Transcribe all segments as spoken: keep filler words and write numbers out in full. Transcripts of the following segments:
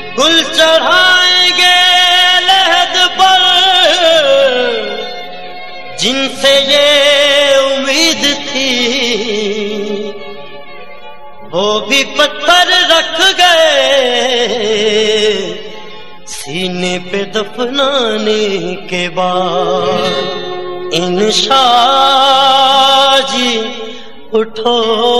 गुल चढ़ाएंगे लहद पर जिनसे ये उम्मीद थी, वो भी पत्थर रख गए सीने पे दफनाने के बाद। इंशाअ जी उठो,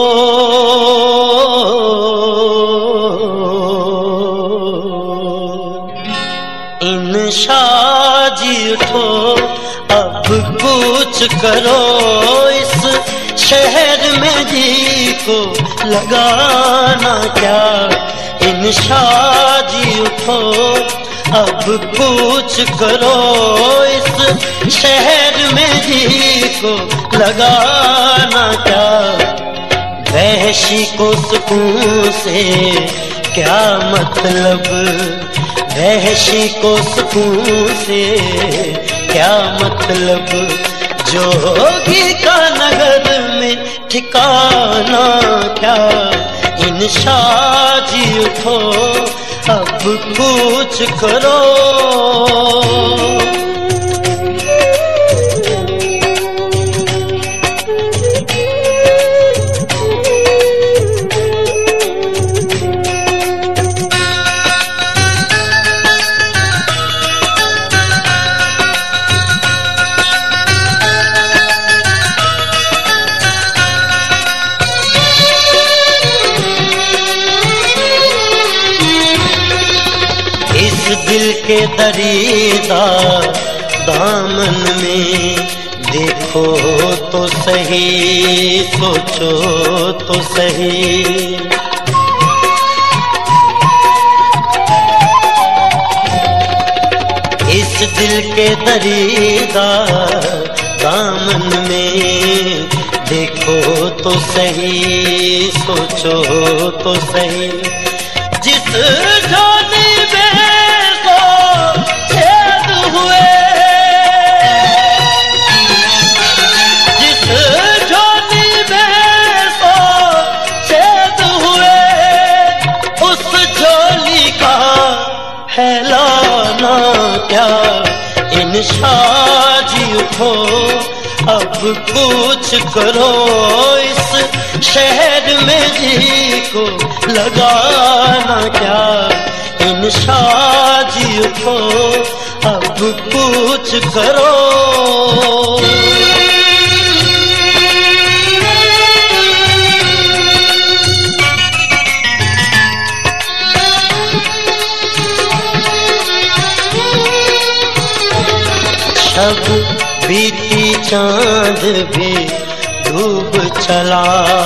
इंशाअ जी उठो, अब कुछ करो इस शहर में जी को लगाना क्या। इंशाअ जी उठो, अब कुछ करो इस शहर में जी को लगाना क्या। वहशी को सुकून से क्या मतलब, वहशी को सुकून से क्या मतलब, जोगी का नगर में ठिकाना क्या। इंशाअ जी उठो, अब कुछ करो। दिल के दरीदा दामन में देखो तो सही, सोचो तो सही। इस दिल के दरीदा दामन में देखो तो सही, सोचो तो सही। जिस झोली फैलाना क्या। इंशाअ जी उठो, अब कुछ करो इस शहर में जी को लगाना क्या। इंशाअ जी उठो, अब कुछ करो। अब बीती चांद भी डूब चला,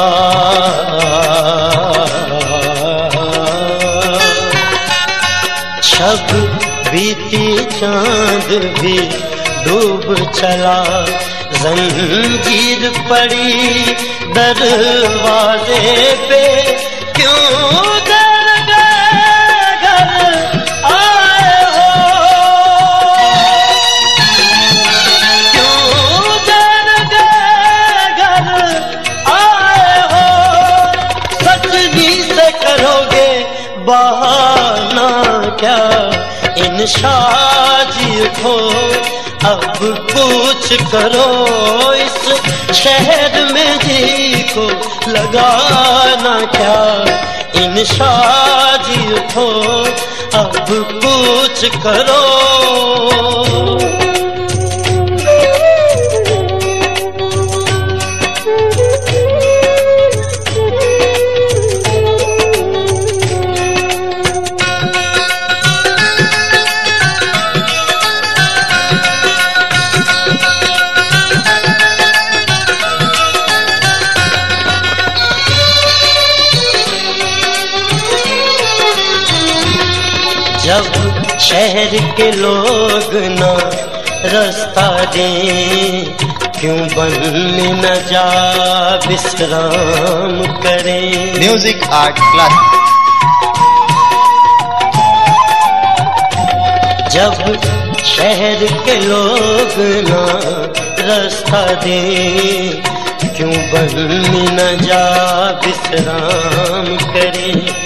शब बीती चांद भी डूब चला। जंजीर पड़ी दरवाजे पे, क्यों बहाना क्या। इंशाअ जी उठो, अब कुछ करो इस शहर में जी को लगाना क्या। इंशाअ जी उठो, अब कुछ करो। जब शहर के लोग ना रास्ता दें, क्यों बन में न जा विश्राम करें। Music art class. जब शहर के लोग ना रास्ता दें, क्यों बन में न जा विश्राम करें।